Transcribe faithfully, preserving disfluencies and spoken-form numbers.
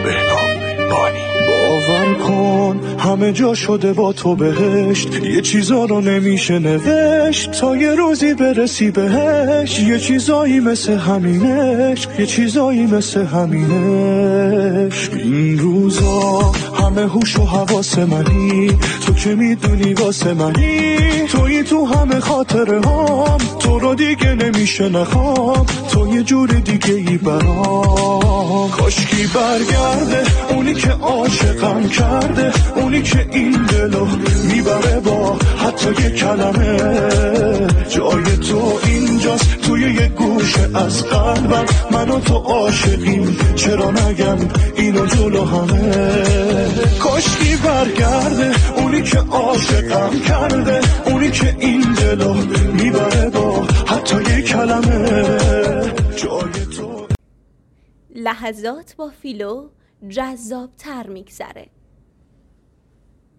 بهنام بانی. باور کن همه جا شده با تو بهشت، یه چیزا رو نمیشه نوشت تا یه روزی برسی بهش. یه چیزایی مثل همینش، یه چیزایی مثل همینش. این روزا همه هوش و حواس منی، تو که میدونی واسه منی، تویی تو همه خاطره هام، تو رو دیگه نمیشه نخوام، تو یه جور دیگه ای برام. کاشکی برگرده اونی که عاشقم کرده، اونی که این دلو میبره با حتی یه کلمه. جای تو اینجاست توی یه گوشه از قلبم، من و تو عاشقیم چرا نگم اینو جلو همه. کاشکی برگرده اونی که عاشقم کرده، اونی که این دلو میبره با حتی یه کلمه. جای تو لحظات با فیلو جذاب تر میگذره.